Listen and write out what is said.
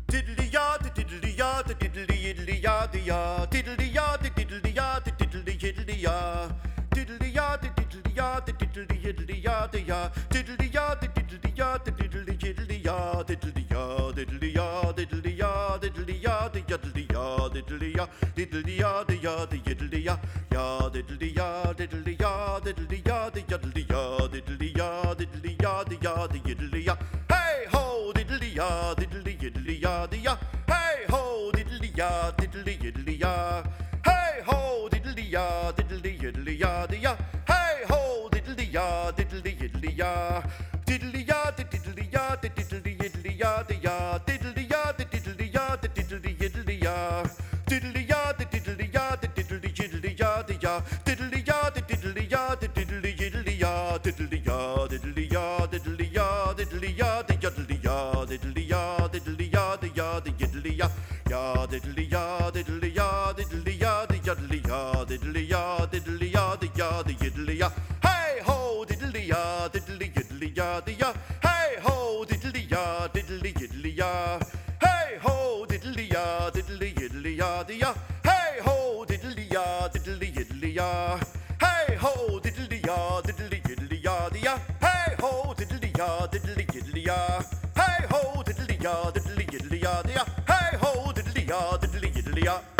Diddly ya, diddly ya, diddly yiddly ya, diddly ya, diddly ya, diddly yiddly ya, diddly ya, diddly ya, diddly yiddly ya, diddly ya, diddly ya, diddly yiddly ya, diddly ya, diddly ya, diddly ya, diddly ya, diddly ya, diddly ya, diddly ya, the ya, the yiddly ya, ya, diddly ya, diddly ya, diddly ya, the yiddly ya, diddly ya, diddly ya, the ya, the yiddly ya. Hey ho, diddly ya, diddly yiddly ya, the ya. Hey ho, diddly ya, diddly yiddly ya. Hey ho, diddly ya, diddly yiddly ya, the ya. Hey ho, diddly ya, diddly yiddly ya. Diddly ya, diddly ya, diddly yiddly ya, the ya. Diddly ya, diddly ya, diddly yiddly ya. Diddly ya, diddly ya, diddly yiddly ya, the ya. Diddly ya, diddly ya, diddly yiddly ya. Diddly ya, diddly ya, diddly ya, diddly ya, the yiddly ya. Diddly ya, diddly ya, the ya, the yiddly ya. Ya, diddly ya, diddly ya, diddly ya, the yiddly ya. Diddly ya, diddly ya, the ya, the yiddly ya. Hey ho, diddly ya, diddly yiddly ya, the ya. Hey ho, diddly ya, diddly yiddly ya. Hey ho, diddly ya, diddly yiddly ya, the ya. Hey ho, diddly ya, diddly yiddly ya. Hey ho, diddly ya, diddly yiddly ya, the ya. Hey ho, diddly ya, diddly yiddly ya. Hey ho, diddly ya, diddly yiddly ya, the ya. Hey ho, diddly ya, diddly yiddly ya.